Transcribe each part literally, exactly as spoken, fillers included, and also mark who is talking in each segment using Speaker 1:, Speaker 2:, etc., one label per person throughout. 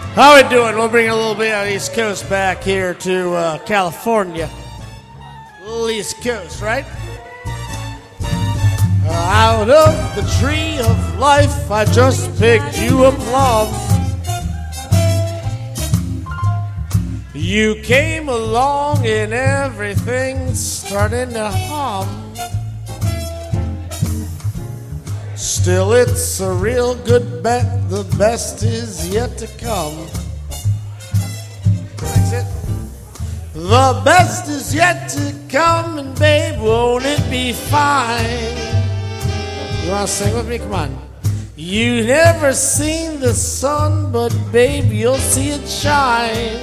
Speaker 1: How we doing? We'll bring a little bit of East Coast back here to uh, California. A little East Coast, right? Uh, out of the tree of life, I just picked you a plum. You came along and everything's starting to hum. Still, it's a real good bet. The best is yet to come. That's it. The best is yet to come, and babe, won't it be fine? You want to sing with me? Come on. You never seen the sun, but babe, you'll see it shine.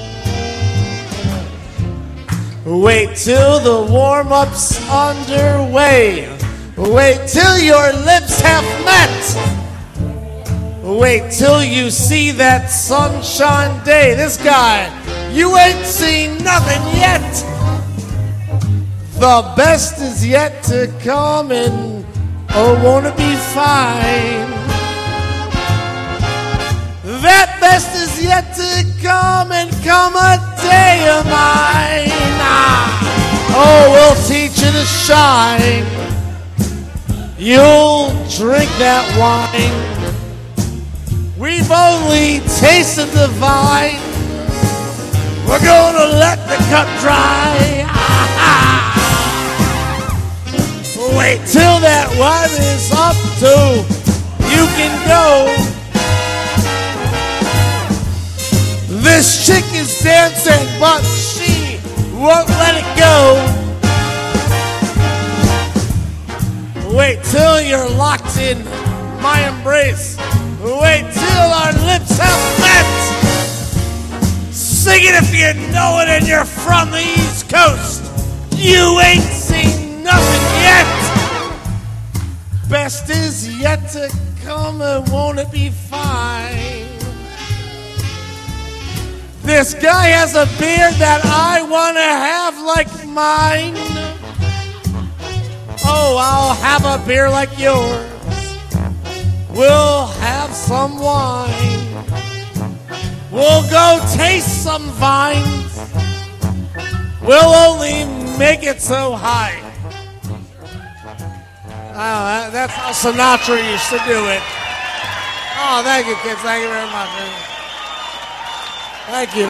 Speaker 1: Wait till the warm-up's underway. Wait till your lips have met. Wait till you see that sunshine day. This guy, you ain't seen nothing yet. The best is yet to come, and oh, won't it be fine? That best is yet to come, and come a day of mine. Ah, oh, we'll teach you to shine. You'll drink that wine. We've only tasted the vine. We're gonna let the cup dry. Ah-ha. Wait till that wine is up to you can go. This chick is dancing, but she won't let it go. Wait till you're locked in my embrace. Wait till our lips have met. Sing it if you know it and you're from the East Coast. You ain't seen nothing yet. Best is yet to come, and won't it be fine? This guy has a beard that I want to have like mine. Oh, I'll have a beer like yours. We'll have some wine. We'll go taste some vines. We'll only make it so high. Oh, that's how Sinatra used to do it. Oh, thank you, kids. Thank you very much. Thank you.